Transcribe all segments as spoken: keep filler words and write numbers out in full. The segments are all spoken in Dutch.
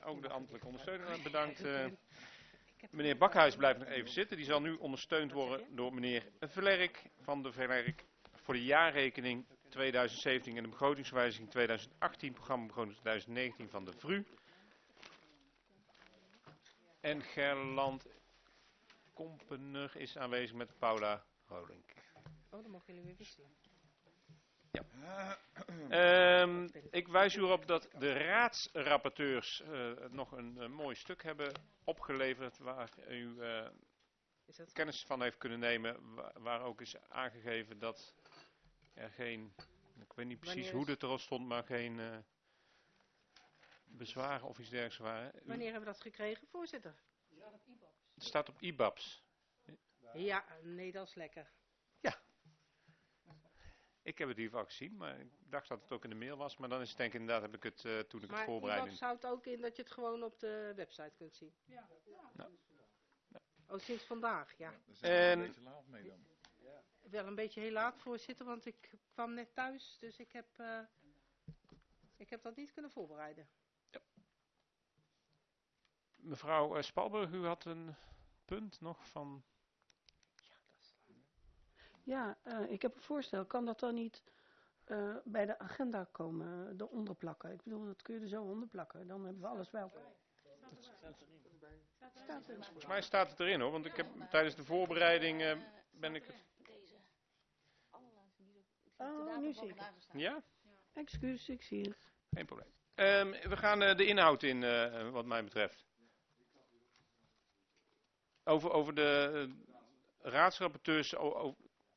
ook de ambtelijke ondersteuning bedankt. Uh, meneer Bakhuis blijft nog even zitten. Die zal nu ondersteund worden door meneer Verlerk van de Verlerk voor de jaarrekening tweeduizend zeventien en de begrotingswijziging tweeduizend achttien, programma begroting tweeduizend negentien van de V R U. En Gerland Kompener is aanwezig met Paula Rolink. Oh, dan mogen jullie weer wisselen. Ja. Um, ik wijs u erop dat de raadsrapporteurs uh, nog een uh, mooi stuk hebben opgeleverd waar u uh, kennis van heeft kunnen nemen. Waar, waar ook is aangegeven dat er geen, ik weet niet precies hoe het erop stond, maar geen uh, bezwaren of iets dergelijks waren. U, Wanneer hebben we dat gekregen, voorzitter? Ja, op I B A B S. Het staat op I B A B S. Ja, nee, dat is lekker. Ja. Ik heb het hiervan gezien, maar ik dacht dat het ook in de mail was. Maar dan is het denk ik inderdaad, heb ik het uh, toen ik maar het voorbereidde. Maar houdt ook in dat je het gewoon op de website kunt zien? Ja. ja. Nou. Nou. Oh, sinds vandaag, ja. Daar zijn we en... een beetje laat mee dan. Ja. Wel een beetje heel laat, voorzitter, want ik kwam net thuis. Dus ik heb, uh, ik heb dat niet kunnen voorbereiden. Ja. Mevrouw uh, Spalberg, u had een punt nog van... Ja, uh, ik heb een voorstel. Kan dat dan niet uh, bij de agenda komen, de onderplakken? Ik bedoel, dat kun je er zo onderplakken. Dan hebben we alles bij elkaar. Staat erin. Volgens mij staat het erin hoor, want ik heb tijdens de voorbereiding uh, ben ik het... Oh, nu zie ik het. Ja? Excuus, ik zie het. Geen probleem. Um, we gaan uh, de inhoud in, uh, wat mij betreft. Over, over de uh, raadsrapporteurs... Over,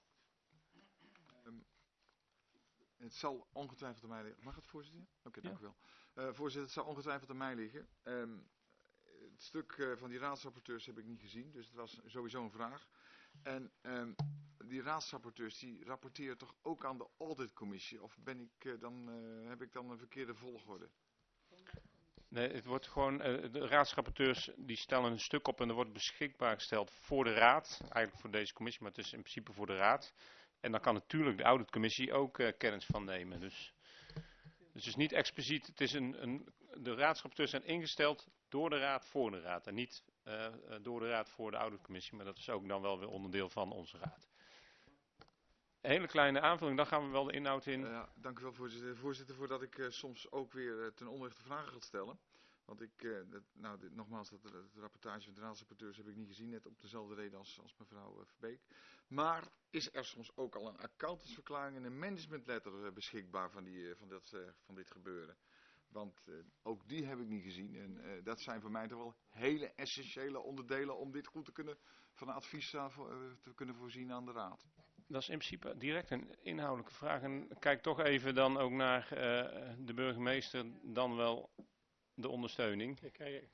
Het zal ongetwijfeld aan mij liggen. Mag het, voorzitter? Oké, okay, dank ja. u wel. Uh, voorzitter, het zal ongetwijfeld aan mij liggen. Um, het stuk uh, van die raadsrapporteurs heb ik niet gezien, dus het was sowieso een vraag. En um, die raadsrapporteurs, die rapporteren toch ook aan de auditcommissie? Of ben ik, uh, dan, uh, heb ik dan een verkeerde volgorde? Nee, het wordt gewoon, uh, de raadsrapporteurs die stellen een stuk op en er wordt beschikbaar gesteld voor de raad. Eigenlijk voor deze commissie, maar het is in principe voor de raad. En dan kan natuurlijk de auditcommissie ook uh, kennis van nemen. Dus, dus het is niet expliciet, het is een, een, de raadsrapporteurs zijn ingesteld door de raad voor de raad. En niet uh, door de raad voor de auditcommissie, maar dat is ook dan wel weer onderdeel van onze raad. Een hele kleine aanvulling, dan gaan we wel de inhoud in. Uh, ja, dank u wel voorzitter. Voorzitter, voordat ik uh, soms ook weer uh, ten onrechte vragen ga stellen. Want ik, uh, dat, nou, dit, nogmaals, dat, dat rapportage van de raadsrapporteurs heb ik niet gezien, net op dezelfde reden als, als mevrouw uh, Verbeek. Maar is er soms ook al een accountantsverklaring en een managementletter uh, beschikbaar van, die, uh, van, dat, uh, van dit gebeuren? Want uh, ook die heb ik niet gezien. En uh, dat zijn voor mij toch wel hele essentiële onderdelen om dit goed te kunnen, van advies uh, te kunnen voorzien aan de raad. Dat is in principe direct een inhoudelijke vraag. En kijk toch even dan ook naar uh, de burgemeester, dan wel de ondersteuning. Ja, kijk,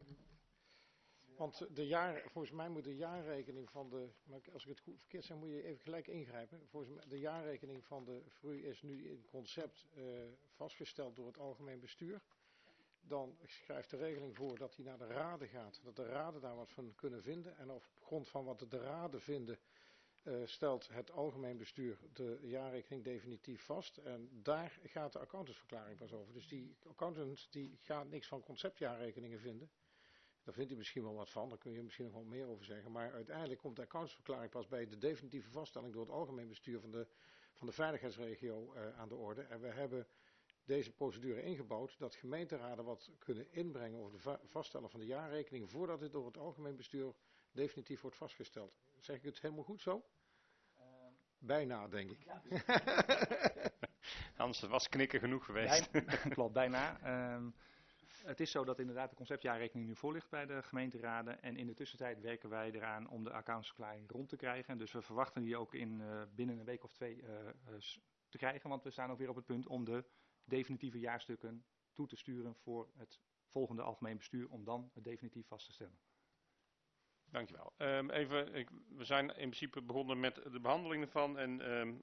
want de jaar, volgens mij moet de jaarrekening van de, maar als ik het goed verkeerd zeg, moet je even gelijk ingrijpen. Volgens mij, de jaarrekening van de V R U is nu in concept uh, vastgesteld door het algemeen bestuur. Dan schrijft de regeling voor dat hij naar de raden gaat, dat de raden daar wat van kunnen vinden. En op grond van wat de raden vinden, uh, stelt het algemeen bestuur de jaarrekening definitief vast. En daar gaat de accountantsverklaring pas over. Dus die accountant die gaat niks van conceptjaarrekeningen vinden. Daar vindt hij misschien wel wat van, daar kun je misschien nog wel meer over zeggen. Maar uiteindelijk komt de accountantsverklaring pas bij de definitieve vaststelling door het algemeen bestuur van de, van de veiligheidsregio uh, aan de orde. En we hebben deze procedure ingebouwd dat gemeenteraden wat kunnen inbrengen over de vaststellen van de jaarrekening voordat dit door het algemeen bestuur definitief wordt vastgesteld. Zeg ik het helemaal goed zo? Uh, Bijna, denk ik. Ja. Hans, het was knikken genoeg geweest. Bij, klopt, bijna. Um, Het is zo dat inderdaad de conceptjaarrekening nu voor ligt bij de gemeenteraden. En in de tussentijd werken wij eraan om de accountantsverklaring rond te krijgen. Dus we verwachten die ook in uh, binnen een week of twee uh, uh, te krijgen. Want we staan ook weer op het punt om de definitieve jaarstukken toe te sturen voor het volgende algemeen bestuur. Om dan het definitief vast te stellen. Dankjewel. Um, even, ik, we zijn in principe begonnen met de behandeling ervan. En um,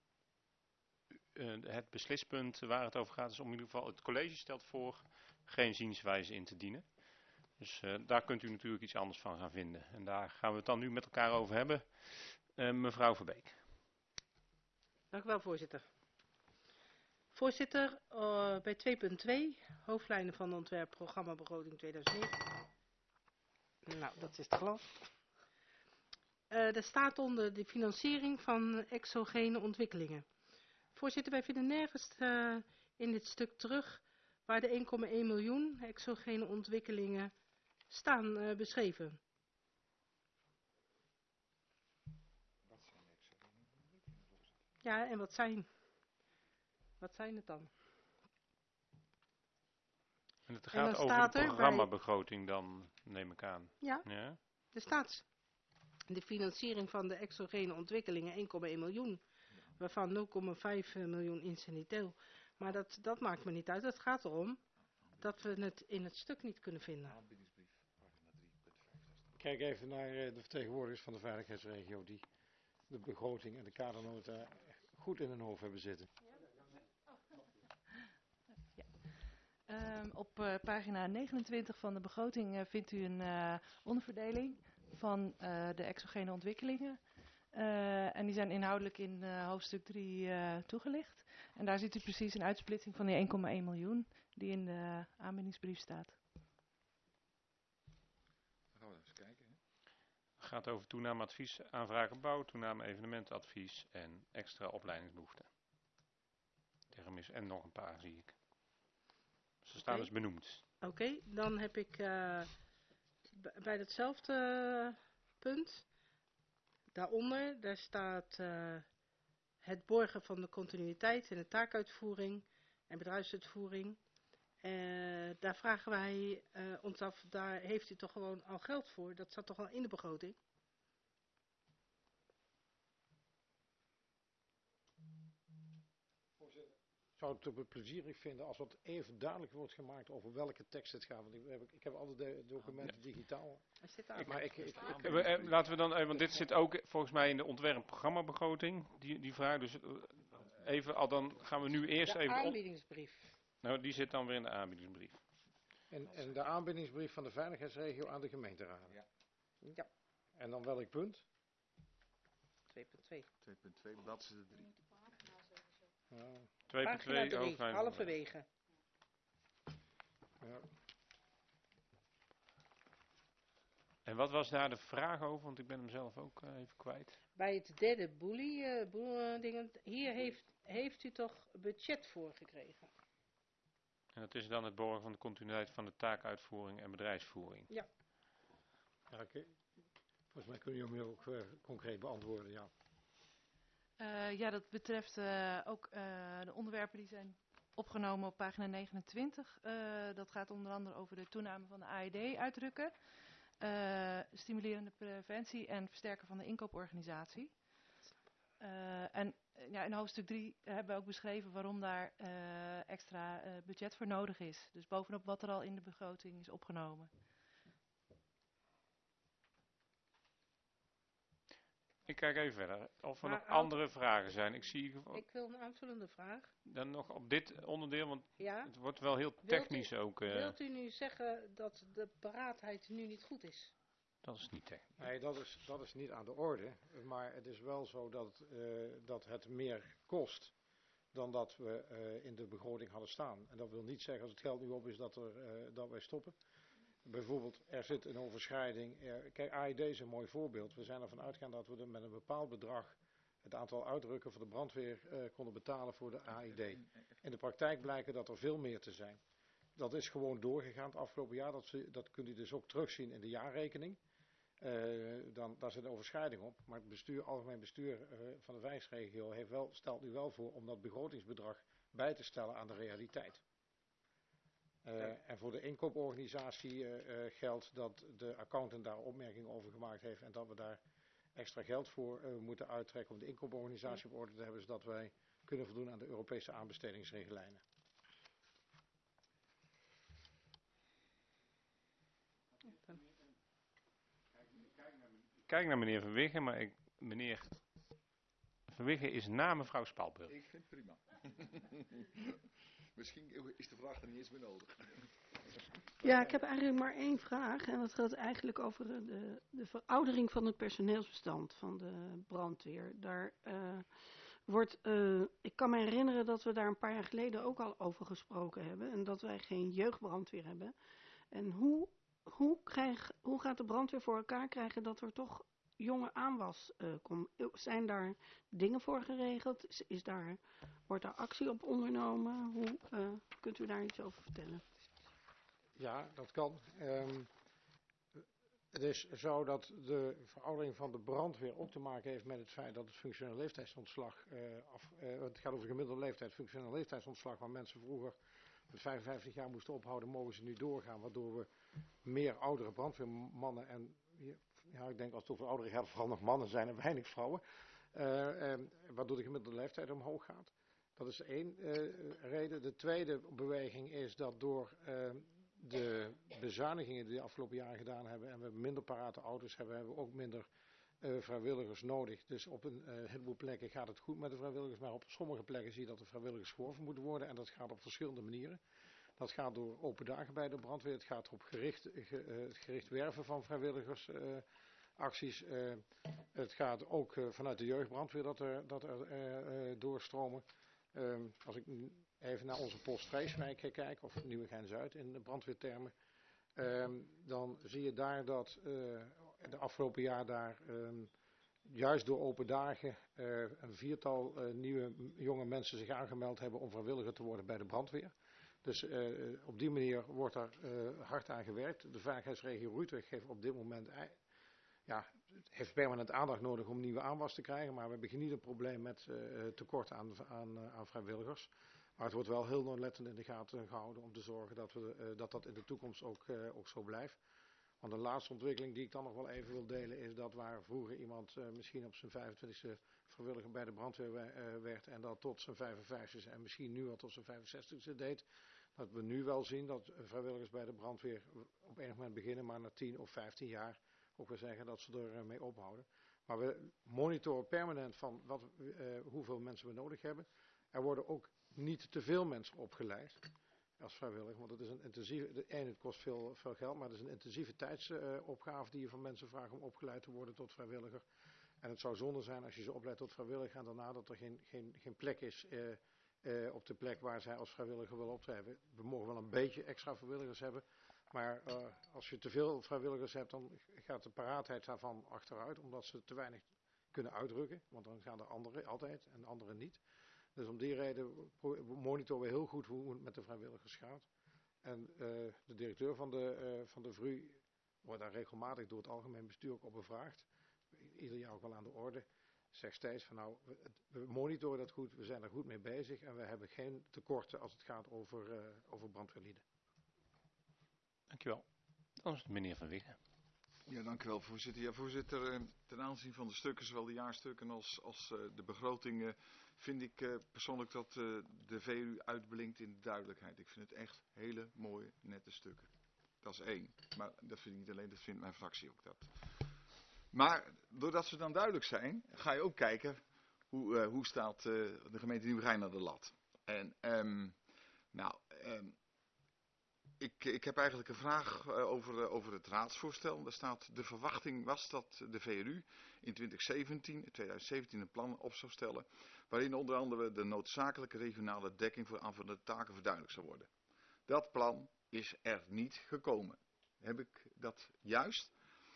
uh, het beslispunt waar het over gaat is om in ieder geval het college stelt voor geen zienswijze in te dienen. Dus uh, daar kunt u natuurlijk iets anders van gaan vinden. En daar gaan we het dan nu met elkaar over hebben. Uh, mevrouw Verbeek. Dank u wel, voorzitter. Voorzitter, uh, bij twee punt twee, hoofdlijnen van ontwerp programma begroting tweeduizend negen. Nou, dat is het geloof. Uh, er staat onder de financiering van exogene ontwikkelingen. Voorzitter, wij vinden nergens uh, in dit stuk terug waar de één komma één miljoen exogene ontwikkelingen staan uh, beschreven. Ja, en wat zijn? Wat zijn het dan? En het En gaat dan over staat de er bij- programmabegroting dan, neem ik aan. Ja, Ja? er staat de financiering van de exogene ontwikkelingen één komma één miljoen. Waarvan nul komma vijf miljoen incidenteel. Maar dat, dat maakt me niet uit. Het gaat erom dat we het in het stuk niet kunnen vinden. Kijk even naar eh, de vertegenwoordigers van de veiligheidsregio die de begroting en de kadernota goed in hun hoofd hebben zitten. Um, op uh, pagina negenentwintig van de begroting uh, vindt u een uh, onderverdeling van uh, de exogene ontwikkelingen. Uh, en die zijn inhoudelijk in uh, hoofdstuk drie uh, toegelicht. En daar ziet u precies een uitsplitsing van die één komma één miljoen die in de aanbiedingsbrief staat. Dan gaan we even kijken. Hè. Het gaat over toename advies, aanvragen bouw, toename evenementadvies en extra opleidingsbehoeften. Tegen mis en nog een paar zie ik. Ze staan Oké. dus benoemd. Oké, okay, dan heb ik uh, bij datzelfde punt, daaronder, daar staat uh, het borgen van de continuïteit en de taakuitvoering en bedrijfsuitvoering. Uh, daar vragen wij uh, ons af, daar heeft u toch gewoon al geld voor? Dat staat toch al in de begroting? Ik zou het plezierig vinden als wat even duidelijk wordt gemaakt over welke tekst het gaat. Want ik heb, ik heb alle de documenten ja. digitaal. Ik, maar ik, ik, ik, ik, we, eh, laten we dan, eh, want dit zit ook volgens mij in de ontwerpprogrammabegroting, die, die vraag. Dus even, al dan gaan we nu eerst de even... De aanbiedingsbrief. Op, nou, die zit dan weer in de aanbiedingsbrief. En, en de aanbiedingsbrief van de veiligheidsregio aan de gemeenteraden. Ja. ja. En dan welk punt? twee punt twee. twee punt twee, bladzijde drie. Ja. twee punt twee, hoofdlijn. Halverwege. Ja. En wat was daar de vraag over? Want ik ben hem zelf ook uh, even kwijt. Bij het derde boelie, uh, boel, uh, dingen, hier heeft, heeft u toch budget voor gekregen? En dat is dan het borgen van de continuïteit van de taakuitvoering en bedrijfsvoering. Ja. Ja, okay. Volgens mij kun je hem ook uh, concreet beantwoorden, ja. Uh, ja, dat betreft uh, ook uh, de onderwerpen die zijn opgenomen op pagina negenentwintig. Uh, dat gaat onder andere over de toename van de A E D-uitdrukken. Uh, stimulerende preventie en versterken van de inkooporganisatie. Uh, en uh, ja, in hoofdstuk drie hebben we ook beschreven waarom daar uh, extra uh, budget voor nodig is. Dus bovenop wat er al in de begroting is opgenomen. Ik kijk even verder. Of er maar nog andere vragen zijn. Ik zie... Ik wil een aanvullende vraag. Dan nog op dit onderdeel, want ja? het wordt wel heel technisch wilt u, ook. Uh... Wilt u nu zeggen dat de paraatheid nu niet goed is? Dat is niet technisch. Nee, dat is, dat is niet aan de orde. Maar het is wel zo dat, uh, dat het meer kost dan dat we uh, in de begroting hadden staan. En dat wil niet zeggen als het geld nu op is dat, er, uh, dat wij stoppen. Bijvoorbeeld, er zit een overschrijding. Er, kijk, A E D is een mooi voorbeeld. We zijn ervan uitgegaan dat we met een bepaald bedrag het aantal uitdrukken voor de brandweer uh, konden betalen voor de A E D. In de praktijk blijken dat er veel meer te zijn. Dat is gewoon doorgegaan het afgelopen jaar. Dat, dat kunt u dus ook terugzien in de jaarrekening. Uh, dan, daar zit een overschrijding op. Maar het bestuur, algemeen bestuur uh, van de wijsregio heeft wel, stelt nu wel voor om dat begrotingsbedrag bij te stellen aan de realiteit. Uh, ja. En voor de inkooporganisatie uh, uh, geldt dat de accountant daar opmerkingen over gemaakt heeft en dat we daar extra geld voor uh, moeten uittrekken om de inkooporganisatie op orde te hebben, zodat wij kunnen voldoen aan de Europese aanbestedingsrichtlijnen. Ik kijk naar meneer Van Wiggen, maar ik, meneer Van Wiggen is na mevrouw Spalburg. Ik vind het prima. Misschien is de vraag er niet eens meer nodig. Ja, ik heb eigenlijk maar één vraag. En dat gaat eigenlijk over de, de veroudering van het personeelsbestand van de brandweer. Daar uh, Wordt, uh, ik kan me herinneren dat we daar een paar jaar geleden ook al over gesproken hebben. En dat wij geen jeugdbrandweer hebben. En hoe, hoe, krijg, hoe gaat de brandweer voor elkaar krijgen dat er toch jonge aanwas uh, komt? Zijn daar dingen voor geregeld? Is, is daar, wordt daar actie op ondernomen? Hoe, uh, kunt u daar iets over vertellen? Ja, dat kan. Um, Het is zo dat de veroudering van de brandweer ook te maken heeft met het feit dat het functioneel leeftijdsontslag, uh, af, uh, het gaat over gemiddelde leeftijd, functioneel leeftijdsontslag, waar mensen vroeger met vijfenvijftig jaar moesten ophouden, mogen ze nu doorgaan, waardoor we meer oudere brandweermannen en, ja, ik denk als het over ouderen gaat, vooral nog mannen zijn en weinig vrouwen, uh, uh, waardoor de gemiddelde leeftijd omhoog gaat. Dat is één uh, reden. De tweede beweging is dat door uh, de bezuinigingen die de afgelopen jaren gedaan hebben en we minder parate auto's hebben, hebben we ook minder uh, vrijwilligers nodig. Dus op een uh, heleboel plekken gaat het goed met de vrijwilligers, maar op sommige plekken zie je dat de vrijwilligers geworven moeten worden en dat gaat op verschillende manieren. Dat gaat door open dagen bij de brandweer, het gaat op gericht, ge, uh, gericht werven van vrijwilligersacties. Uh, uh, het gaat ook uh, vanuit de jeugdbrandweer dat er, dat er uh, uh, doorstromen. Uh, als ik even naar onze post Vreeswijk kijk, of Nieuwegein-Zuid in de brandweertermen, um, dan zie je daar dat uh, de afgelopen jaar daar um, juist door open dagen uh, een viertal uh, nieuwe jonge mensen zich aangemeld hebben om vrijwilliger te worden bij de brandweer. Dus uh, op die manier wordt er uh, hard aan gewerkt. De veiligheidsregio Utrecht heeft op dit moment ja, heeft permanent aandacht nodig om nieuwe aanwas te krijgen, maar we hebben niet een probleem met uh, tekort aan, aan, aan vrijwilligers. Maar het wordt wel heel nauwlettend in de gaten gehouden om te zorgen dat we, uh, dat, dat in de toekomst ook, uh, ook zo blijft. Want de laatste ontwikkeling die ik dan nog wel even wil delen is dat waar vroeger iemand uh, misschien op zijn vijfentwintigste vrijwilliger bij de brandweer uh, werd en dat tot zijn vijfenvijftigste en misschien nu al tot zijn vijfenzestigste deed. Dat we nu wel zien dat vrijwilligers bij de brandweer op enig moment beginnen, maar na tien of vijftien jaar ook weer zeggen dat ze er mee ophouden. Maar we monitoren permanent van wat, uh, hoeveel mensen we nodig hebben. Er worden ook niet te veel mensen opgeleid als vrijwilliger, want het is een intensieve, één, het kost veel, veel geld, maar het is een intensieve tijdsopgave uh, die je van mensen vraagt om opgeleid te worden tot vrijwilliger. En het zou zonde zijn als je ze opleidt tot vrijwilliger en daarna dat er geen, geen, geen plek is uh, uh, op de plek waar zij als vrijwilliger willen optreden. We mogen wel een beetje extra vrijwilligers hebben. Maar uh, als je te veel vrijwilligers hebt, dan gaat de paraatheid daarvan achteruit, omdat ze te weinig kunnen uitdrukken. Want dan gaan er anderen altijd en anderen niet. Dus om die reden monitoren we heel goed hoe het met de vrijwilligers gaat. En uh, de directeur van de, uh, van de V R U wordt daar regelmatig door het algemeen bestuur ook op bevraagd. Ieder jaar ook wel aan de orde. Zegt steeds van nou, we, we monitoren dat goed, we zijn er goed mee bezig en we hebben geen tekorten als het gaat over, uh, over brandweerlieden. Dankjewel. Dan is het meneer Van Wiggen. Ja, dank u wel, voorzitter. Ja, voorzitter, ten aanzien van de stukken, zowel de jaarstukken als, als uh, de begrotingen, vind ik uh, persoonlijk dat uh, de V R U uitblinkt in de duidelijkheid. Ik vind het echt hele mooie, nette stukken. Dat is één. Maar dat vind ik niet alleen, dat vindt mijn fractie ook dat. Maar doordat ze dan duidelijk zijn, ga je ook kijken hoe, uh, hoe staat uh, de gemeente Nieuwegein naar de lat. En, um, nou... Um, Ik, ik heb eigenlijk een vraag uh, over, uh, over het raadsvoorstel. Daar staat, de verwachting was dat de V R U in twintig zeventien, twintig zeventien een plan op zou stellen, waarin onder andere de noodzakelijke regionale dekking voor aanvullende taken verduidelijkt zou worden. Dat plan is er niet gekomen. Heb ik dat juist?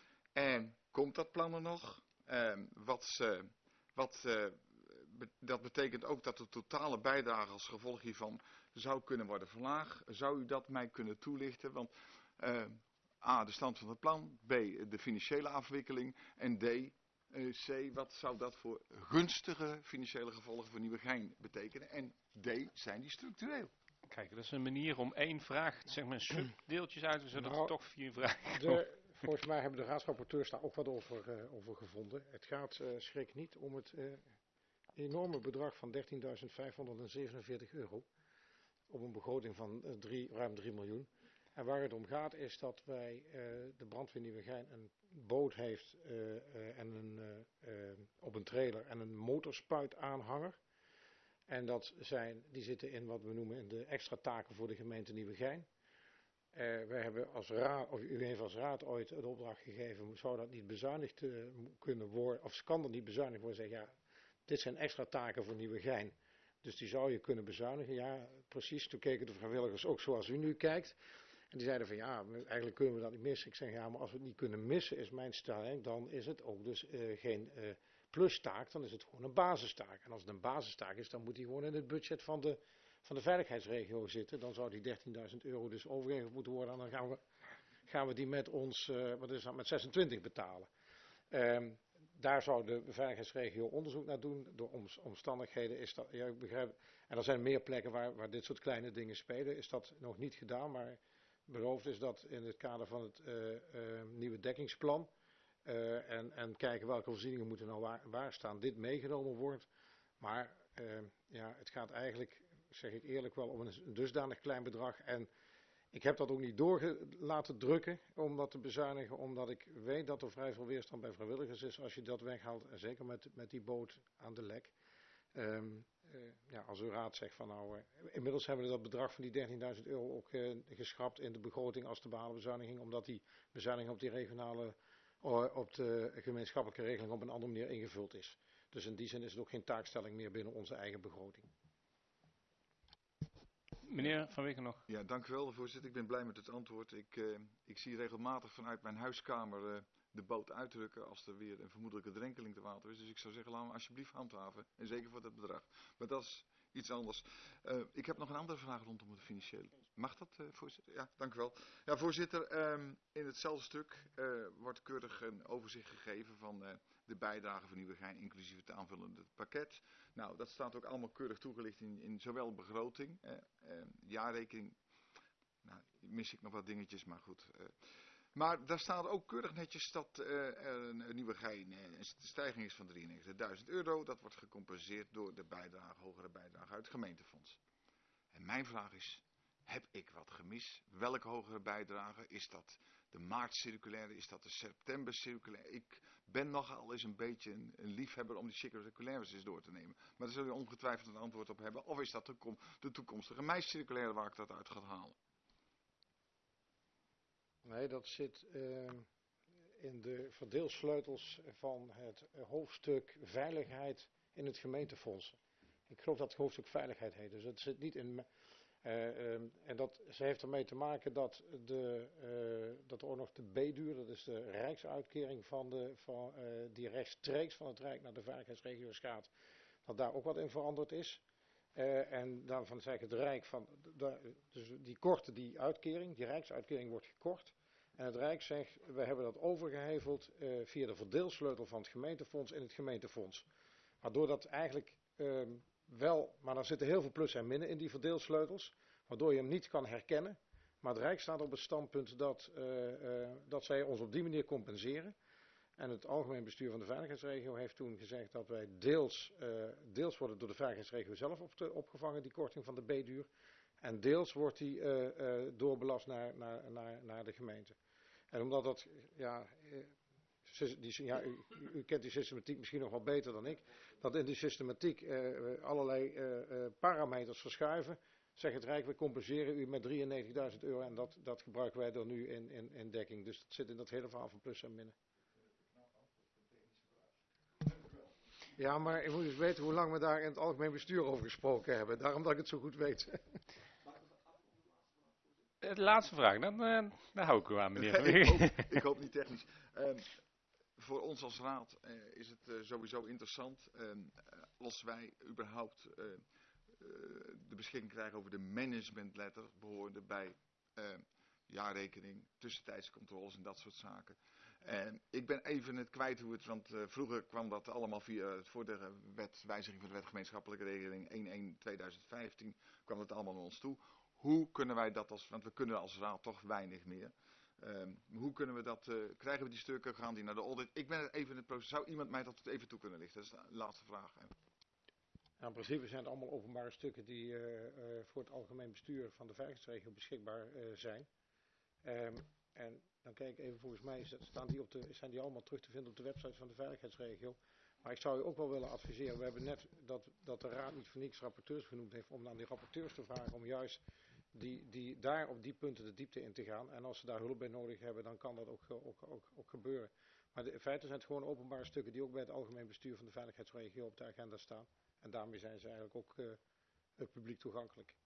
En komt dat plan er nog? Uh, wat, uh, wat, uh, be- dat betekent ook dat de totale bijdrage als gevolg hiervan zou kunnen worden verlaagd. Zou u dat mij kunnen toelichten? Want uh, A, de stand van het plan. B, de financiële afwikkeling. En D, uh, C, wat zou dat voor gunstige financiële gevolgen voor Nieuwegein betekenen? En D, zijn die structureel? Kijk, dat is een manier om één vraag, zeg maar, subdeeltjes uit te zetten, Nou, er toch vier vragen de, Volgens mij hebben de raadsrapporteurs daar ook wat over, uh, over gevonden. Het gaat, uh, schrik niet, om het uh, enorme bedrag van dertienduizend vijfhonderdzevenenveertig euro. Op een begroting van uh, drie, ruim drie miljoen. En waar het om gaat is dat wij, uh, de brandweer Nieuwegein een boot heeft uh, uh, en een, uh, uh, op een trailer en een motorspuitaanhanger. En dat zijn, die zitten in wat we noemen in de extra taken voor de gemeente Nieuwegein. Uh, wij hebben als raad, of u heeft als raad ooit een opdracht gegeven, zou dat niet bezuinigd uh, kunnen worden, of kan dat niet bezuinigd worden? Zeg ja, dit zijn extra taken voor Nieuwegein. Dus die zou je kunnen bezuinigen. Ja, precies. Toen keken de vrijwilligers ook zoals u nu kijkt. En die zeiden van ja, eigenlijk kunnen we dat niet missen. Ik zeg ja, maar als we het niet kunnen missen, is mijn stelling, dan is het ook dus uh, geen uh, plustaak, dan is het gewoon een basistaak. En als het een basistaak is, dan moet die gewoon in het budget van de, van de veiligheidsregio zitten. Dan zou die dertienduizend euro dus overgeheveld moeten worden. En dan gaan we, gaan we die met ons, uh, wat is dat, met zesentwintig betalen. Um, Daar zou de veiligheidsregio onderzoek naar doen. Door omstandigheden is dat, ja, ik begrijp, en er zijn meer plekken waar, waar dit soort kleine dingen spelen, is dat nog niet gedaan. Maar beloofd is dat in het kader van het uh, uh, nieuwe dekkingsplan uh, en, en kijken welke voorzieningen moeten nou waar, waar staan, dit meegenomen wordt. Maar uh, ja, het gaat eigenlijk, zeg ik eerlijk, wel om een dusdanig klein bedrag. En ik heb dat ook niet door laten drukken om dat te bezuinigen, omdat ik weet dat er vrij veel weerstand bij vrijwilligers is als je dat weghaalt. En zeker met, met die boot aan de lek. Um, uh, ja, als uw raad zegt van nou, uh, inmiddels hebben we dat bedrag van die dertienduizend euro ook uh, geschrapt in de begroting als te behalen bezuiniging, omdat die bezuiniging op die regionale, uh, op de gemeenschappelijke regeling op een andere manier ingevuld is. Dus in die zin is het ook geen taakstelling meer binnen onze eigen begroting. Meneer Van Weken nog. Ja, dank u wel, voorzitter. Ik ben blij met het antwoord. Ik, uh, ik zie regelmatig vanuit mijn huiskamer uh, de boot uitrukken als er weer een vermoedelijke drenkeling te water is. Dus ik zou zeggen, laten we alsjeblieft handhaven. En zeker voor dat bedrag. Maar dat is iets anders. Uh, ik heb nog een andere vraag rondom het financiële. Mag dat, uh, voorzitter? Ja, dank u wel. Ja, voorzitter, um, in hetzelfde stuk uh, wordt keurig een overzicht gegeven van uh, de bijdrage van Nieuwegein, inclusief het aanvullende pakket. Nou, dat staat ook allemaal keurig toegelicht in, in zowel begroting, uh, uh, jaarrekening. Nou, mis ik nog wat dingetjes, maar goed. Uh, maar daar staat ook keurig netjes dat uh, er een Nieuwegein uh, een stijging is van drieënnegentigduizend euro. Dat wordt gecompenseerd door de bijdrage, hogere bijdrage uit het gemeentefonds. En mijn vraag is, heb ik wat gemist? Welke hogere bijdrage? Is dat de maartcirculaire? Is dat de septembercirculaire? Ik ben nogal eens een beetje een, een liefhebber om die circulaires eens door te nemen. Maar daar zul je ongetwijfeld een antwoord op hebben. Of is dat de, kom, de toekomstige meidscirculaire waar ik dat uit ga halen? Nee, dat zit uh, in de verdeelsleutels van het hoofdstuk veiligheid in het gemeentefonds. Ik geloof dat het hoofdstuk veiligheid heet. Dus het zit niet in... Uh, um, en dat ze heeft ermee te maken dat, de, uh, dat er ook nog de B-duur, dat is de rijksuitkering van de, van, uh, die rechtstreeks van het Rijk naar de veiligheidsregio's gaat, dat daar ook wat in veranderd is. Uh, en daarvan zeg ik het Rijk van, de, dus die korte die uitkering, die rijksuitkering wordt gekort. En het Rijk zegt, we hebben dat overgeheveld uh, via de verdeelsleutel van het gemeentefonds in het gemeentefonds. Waardoor dat eigenlijk... Um, Wel, maar er zitten heel veel plus en minnen in die verdeelsleutels, waardoor je hem niet kan herkennen. Maar het Rijk staat op het standpunt dat, uh, uh, dat zij ons op die manier compenseren. En het algemeen bestuur van de veiligheidsregio heeft toen gezegd dat wij deels, uh, deels worden door de veiligheidsregio zelf op te, opgevangen, die korting van de B-duur. En deels wordt die uh, uh, doorbelast naar, naar, naar, naar de gemeente. En omdat dat, ja... Uh, Die, ja, u, u kent die systematiek misschien nog wel beter dan ik. Dat in die systematiek uh, allerlei uh, uh, parameters verschuiven. Zegt het Rijk, we compenseren u met drieënnegentigduizend euro. En dat, dat gebruiken wij dan nu in, in, in dekking. Dus dat zit in dat hele verhaal van plus en minnen. Ja, maar je moet eens weten hoe lang we daar in het algemeen bestuur over gesproken hebben. Daarom dat ik het zo goed weet. De laatste vraag, dan, uh, daar hou ik u aan, meneer. ik, hoop, ik hoop niet technisch. Um, voor ons als raad uh, is het uh, sowieso interessant um, als wij überhaupt uh, uh, de beschikking krijgen over de managementletter behorende bij uh, jaarrekening, tussentijdse controles en dat soort zaken. En ik ben even het kwijt hoe het, want uh, vroeger kwam dat allemaal via het voor de wet, wijziging van de wet gemeenschappelijke regeling één één tweeduizend vijftien kwam dat allemaal naar ons toe. Hoe kunnen wij dat als, want we kunnen als raad toch weinig meer. Um, hoe kunnen we dat, uh, krijgen we die stukken, gaan die naar de audit? Ik ben even in het proces, zou iemand mij dat even toe kunnen lichten? Dat is de laatste vraag. Ja, in principe zijn het allemaal openbare stukken die uh, uh, voor het algemeen bestuur van de veiligheidsregio beschikbaar uh, zijn. Um, en dan kijk ik even, volgens mij is dat, staan die op de, zijn die allemaal terug te vinden op de website van de veiligheidsregio. Maar ik zou u ook wel willen adviseren, we hebben net dat, dat de raad niet voor niks rapporteurs genoemd heeft, om aan die rapporteurs te vragen om juist die, die, daar op die punten de diepte in te gaan. En als ze daar hulp bij nodig hebben, dan kan dat ook, ook, ook, ook gebeuren. Maar de, in feite zijn het gewoon openbare stukken die ook bij het algemeen bestuur van de veiligheidsregio op de agenda staan. En daarmee zijn ze eigenlijk ook uh, uh, publiek toegankelijk.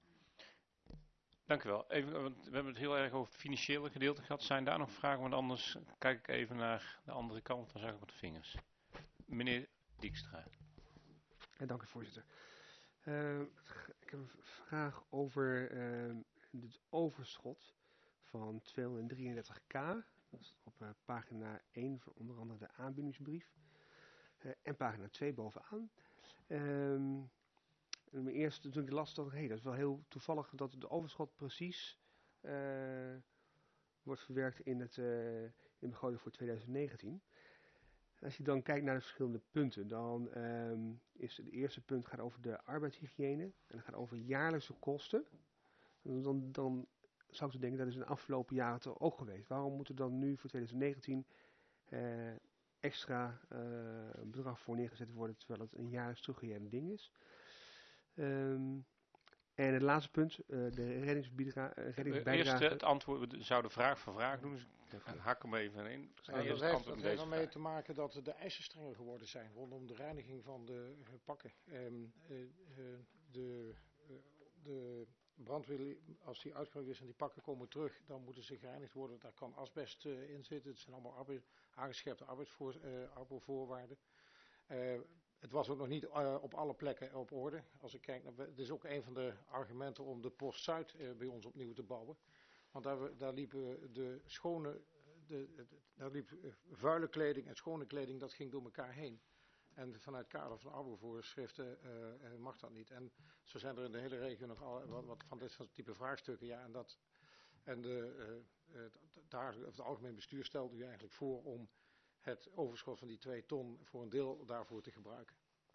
Dank u wel. Even, want we hebben het heel erg over het financiële gedeelte gehad. Zijn daar nog vragen? Want anders kijk ik even naar de andere kant. Dan zag ik wat vingers. Meneer Dijkstra. Ja, dank u, voorzitter. Uh, ik heb een vraag over uh, het overschot van tweehonderddrieëndertig k. Dat is op uh, pagina één van onder andere de aanbiedingsbrief. Uh, en pagina twee bovenaan. Um, Mijn eerste, toen ik las, dacht ik, hey, dat is wel heel toevallig dat de overschot precies uh, wordt verwerkt in, het, uh, in de begroting voor twintig negentien. Als je dan kijkt naar de verschillende punten, dan um, is het eerste punt gaat over de arbeidshygiëne en dat gaat over jaarlijkse kosten. En dan, dan zou ik te denken, dat is in de afgelopen jaren toch ook geweest. Waarom moet er dan nu voor twintig negentien uh, extra uh, bedrag voor neergezet worden, terwijl het een jaarlijks terugkerend ding is? Um, en het laatste punt, uh, de reddingsbijdrage. Eerst uh, het antwoord, we zouden vraag voor vraag doen, dus ik hak hem even in. Dus uh, dat heeft, dat heeft ermee te maken dat de eisen strenger geworden zijn rondom de reiniging van de uh, pakken. Um, uh, uh, de, uh, de brandweer, als die uitgerukt is en die pakken komen terug, dan moeten ze gereinigd worden. Daar kan asbest uh, in zitten. Het zijn allemaal arbeid, aangescherpte arbeidsvoorwaarden. Uh, Het was ook nog niet uh, op alle plekken op orde. Als ik kijk naar, het is ook een van de argumenten om de Post Zuid uh, bij ons opnieuw te bouwen. Want daar, daar liepen de schone, de, de, daar liep uh, vuile kleding en schone kleding, dat ging door elkaar heen. En vanuit het kader van arbeidsvoorschriften uh, uh, mag dat niet. En zo zijn er in de hele regio nog al, wat, wat van dit type vraagstukken. Ja, en dat, en de, uh, uh, daar, of het algemeen bestuur stelt u eigenlijk voor om het overschot van die twee ton voor een deel daarvoor te gebruiken.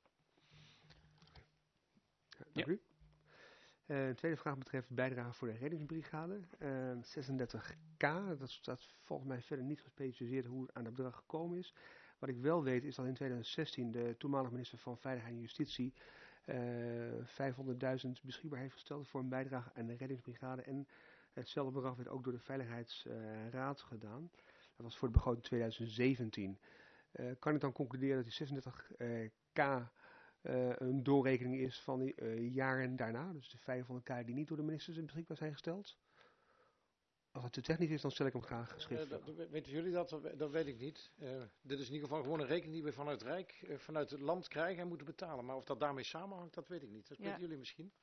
Ja, dank u. Uh, de tweede vraag betreft bijdrage voor de reddingsbrigade. Uh, zesendertig k, dat staat volgens mij verder niet gespecificeerd hoe het aan dat bedrag gekomen is. Wat ik wel weet is dat in twintig zestien de toenmalige minister van Veiligheid en Justitie uh, vijfhonderdduizend beschikbaar heeft gesteld voor een bijdrage aan de reddingsbrigade. En hetzelfde bedrag werd ook door de Veiligheidsraad uh, gedaan. Dat was voor de begroting twintig zeventien. Uh, kan ik dan concluderen dat die zesendertig k uh, een doorrekening is van die uh, jaren daarna? Dus de vijfhonderd k die niet door de ministers beschikbaar zijn gesteld? Als het te technisch is, dan stel ik hem graag schriftelijk. Uh, weten jullie dat? Dat weet ik niet. Uh, dit is in ieder geval gewoon een rekening die we vanuit het Rijk, uh, vanuit het land krijgen en moeten betalen. Maar of dat daarmee samenhangt, dat weet ik niet. Dat weten ja. jullie misschien.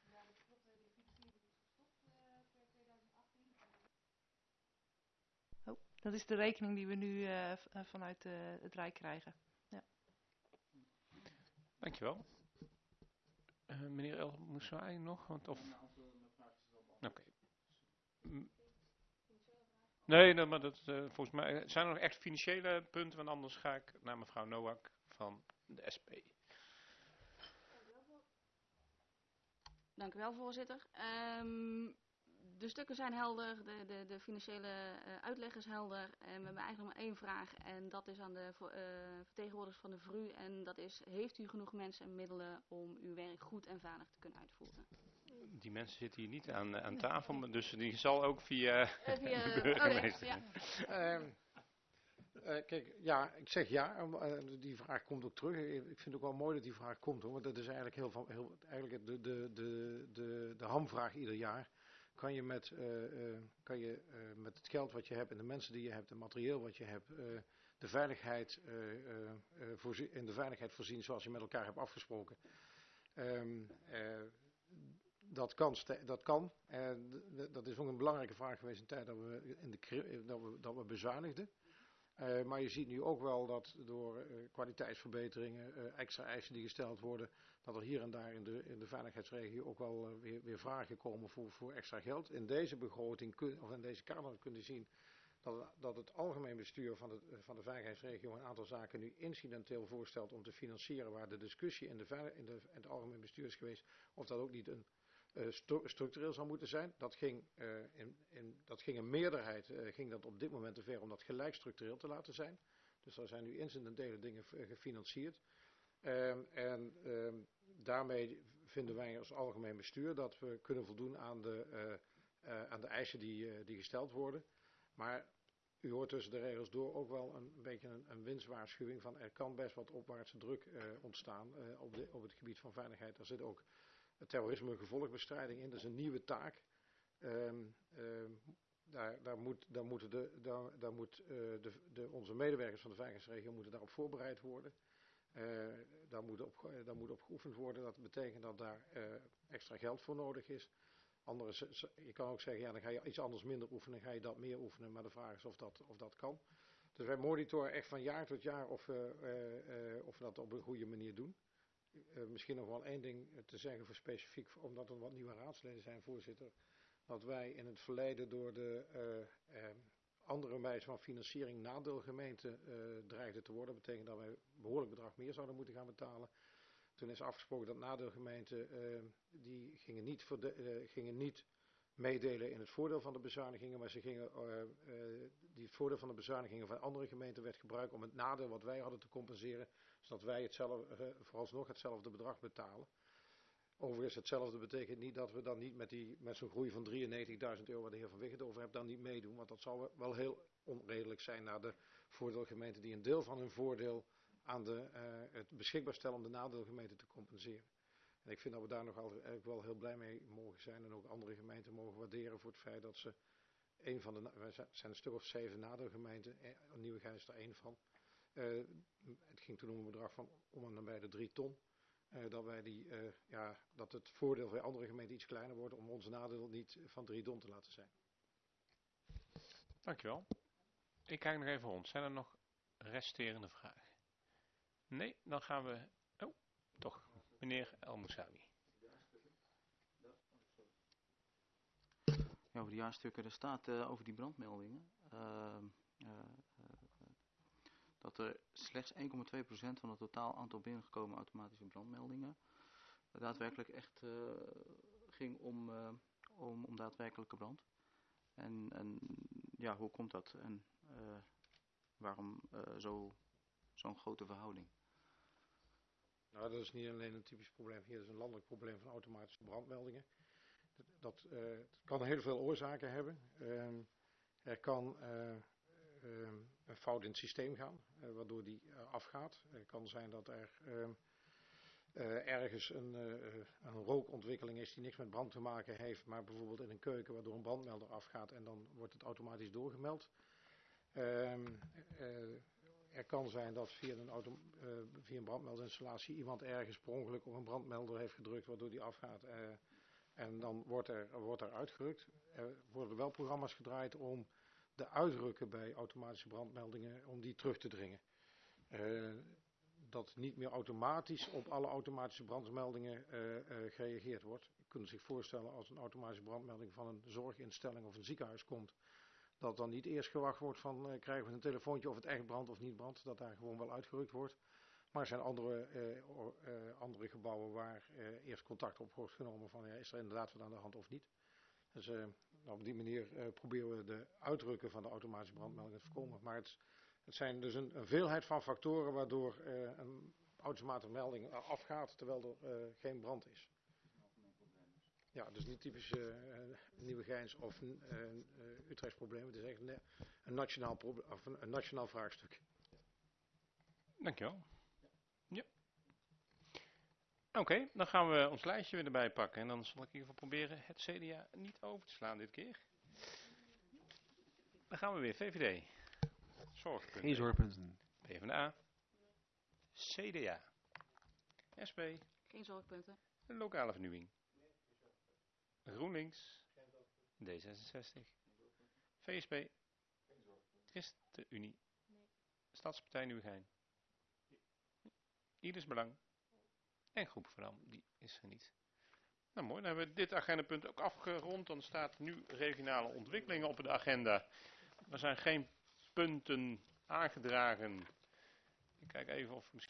Dat is de rekening die we nu uh, vanuit uh, het Rijk krijgen. Ja. Dankjewel. Uh, meneer El Moussaï nog? Want, of... Oké. Okay. Nee, nee, maar dat, uh, volgens mij zijn er nog echt financiële punten, want anders ga ik naar mevrouw Nowak van de S P. Dank u wel, voorzitter. Um, De stukken zijn helder, de, de, de financiële uh, uitleg is helder. En we hebben eigenlijk nog maar één vraag en dat is aan de uh, vertegenwoordigers van de V R U. En dat is, heeft u genoeg mensen en middelen om uw werk goed en veilig te kunnen uitvoeren? Die mensen zitten hier niet aan, aan tafel, dus die zal ook via, uh, via de burgemeester. Okay, ja. uh, uh, kijk, ja, ik zeg ja, uh, die vraag komt ook terug. Ik vind het ook wel mooi dat die vraag komt, hoor, want dat is eigenlijk, heel, heel, eigenlijk de, de, de, de, de hamvraag ieder jaar. Kan je, met, uh, uh, kan je uh, met het geld wat je hebt en de mensen die je hebt, het materieel wat je hebt, uh, de veiligheid, uh, uh, uh, voorzien, in de veiligheid voorzien zoals je met elkaar hebt afgesproken. Um, uh, dat kan. Dat, kan. Uh, dat is ook een belangrijke vraag geweest in de tijd dat we, in de, dat we, dat we bezuinigden. Uh, maar je ziet nu ook wel dat door uh, kwaliteitsverbeteringen, uh, extra eisen die gesteld worden, dat er hier en daar in de, in de veiligheidsregio ook wel uh, weer, weer vragen komen voor, voor extra geld. In deze begroting, kun, of in deze kamer kunnen zien dat, dat het algemeen bestuur van de, van de veiligheidsregio een aantal zaken nu incidenteel voorstelt om te financieren, waar de discussie in, de, in, de, in het algemeen bestuur is geweest of dat ook niet een Uh, structureel zou moeten zijn. Dat ging, uh, in, in, dat ging een meerderheid uh, ging dat op dit moment te ver om dat gelijk structureel te laten zijn. Dus er zijn nu incidentele dingen gefinancierd. Uh, en uh, daarmee vinden wij als algemeen bestuur dat we kunnen voldoen aan de, uh, uh, aan de eisen die, uh, die gesteld worden. Maar u hoort tussen de regels door ook wel een, een beetje een, een winstwaarschuwing van er kan best wat opwaartse druk uh, ontstaan uh, op, de, op het gebied van veiligheid. Daar zit ook terrorisme gevolgbestrijding in, dat is een nieuwe taak. Um, um, daar, daar, moet, daar moeten de, daar, daar moet, uh, de, de, onze medewerkers van de veiligheidsregio moeten daarop voorbereid worden. Uh, daar, moet op, uh, daar moet op geoefend worden. Dat betekent dat daar uh, extra geld voor nodig is. Andere, je kan ook zeggen, ja, dan ga je iets anders minder oefenen, ga je dat meer oefenen, maar de vraag is of dat, of dat kan. Dus wij monitoren echt van jaar tot jaar of, uh, uh, uh, of we dat op een goede manier doen. Uh, misschien nog wel één ding te zeggen voor specifiek, omdat er wat nieuwe raadsleden zijn, voorzitter. Dat wij in het verleden door de uh, uh, andere wijze van financiering nadeelgemeente uh, dreigden te worden. Dat betekent dat wij een behoorlijk bedrag meer zouden moeten gaan betalen. Toen is afgesproken dat nadeelgemeenten uh, die gingen niet, verde- uh, gingen niet meedelen in het voordeel van de bezuinigingen, maar ze gingen, uh, uh, die het voordeel van de bezuinigingen van andere gemeenten werd gebruikt om het nadeel wat wij hadden te compenseren, zodat wij hetzelfde, uh, vooralsnog hetzelfde bedrag betalen. Overigens, hetzelfde betekent niet dat we dan niet met, die, met zo'n groei van drieënnegentigduizend euro, waar de heer Van Wiggen het over hebt, dan niet meedoen. Want dat zou wel heel onredelijk zijn naar de voordeelgemeenten die een deel van hun voordeel aan de, uh, het beschikbaar stellen om de nadeelgemeenten te compenseren. En ik vind dat we daar nog eigenlijk wel heel blij mee mogen zijn. En ook andere gemeenten mogen waarderen voor het feit dat ze een van de, we zijn een stuk of zeven nadeelgemeenten, Nieuwegein is er één van. Uh, het ging toen om een bedrag van om en nabij de drie ton. Uh, dat, wij die, uh, ja, dat het voordeel van andere gemeenten iets kleiner wordt om ons nadeel niet van drie ton te laten zijn. Dankjewel. Ik kijk nog even rond. Zijn er nog resterende vragen? Nee, dan gaan we... Oh, toch. Meneer El Moussaoui. Ja, over de jaarstukken, er staat uh, over die brandmeldingen. Uh, uh, uh, dat er slechts één komma twee procent van het totaal aantal binnengekomen automatische brandmeldingen daadwerkelijk echt uh, ging om, uh, om, om daadwerkelijke brand. En, en ja, hoe komt dat? En uh, waarom uh, zo, zo'n grote verhouding? Nou, dat is niet alleen een typisch probleem hier, dat is een landelijk probleem van automatische brandmeldingen. Dat, uh, het kan heel veel oorzaken hebben. Uh, er kan uh, uh, een fout in het systeem gaan, uh, waardoor die uh, afgaat. Het kan zijn dat er uh, uh, ergens een, uh, een rookontwikkeling is die niks met brand te maken heeft, maar bijvoorbeeld in een keuken waardoor een brandmelder afgaat en dan wordt het automatisch doorgemeld. Uh, uh, er kan zijn dat via een, auto, uh, via een brandmeldinstallatie iemand ergens per ongeluk op een brandmelder heeft gedrukt waardoor die afgaat. Uh, En dan wordt er, wordt er uitgerukt. Er worden wel programma's gedraaid om de uitrukken bij automatische brandmeldingen, om die terug te dringen. Uh, dat niet meer automatisch op alle automatische brandmeldingen uh, uh, gereageerd wordt. Je kunt zich voorstellen als een automatische brandmelding van een zorginstelling of een ziekenhuis komt, dat dan niet eerst gewacht wordt van uh, krijgen we een telefoontje of het echt brandt of niet brandt, dat daar gewoon wel uitgerukt wordt. Maar er zijn andere, uh, or, uh, andere gebouwen waar uh, eerst contact op wordt genomen van ja, is er inderdaad wat aan de hand of niet. Dus uh, nou, op die manier uh, proberen we de uitdrukken van de automatische brandmeldingen te voorkomen. Maar het, het zijn dus een, een veelheid van factoren waardoor uh, een automatische melding afgaat terwijl er uh, geen brand is. Ja, dus niet typisch uh, Nieuwegeins of uh, uh, Utrechts probleem. Het is echt een, een, nationaal, proble- of een, een nationaal vraagstuk. Dankjewel. Ja. Oké, okay, dan gaan we ons lijstje weer erbij pakken. En dan zal ik in ieder geval proberen het C D A niet over te slaan dit keer. Dan gaan we weer. V V D. Zorgpunten. Geen zorgpunten. PvdA. C D A. S P. Geen zorgpunten. Lokale vernieuwing. GroenLinks. D zesenzestig. V S P. ChristenUnie. Stadspartij Nieuwegein. Ieders Belang. En Groep van Dam, die is er niet. Nou mooi, dan hebben we dit agendapunt ook afgerond. Dan staat nu regionale ontwikkelingen op de agenda. Er zijn geen punten aangedragen. Ik kijk even of misschien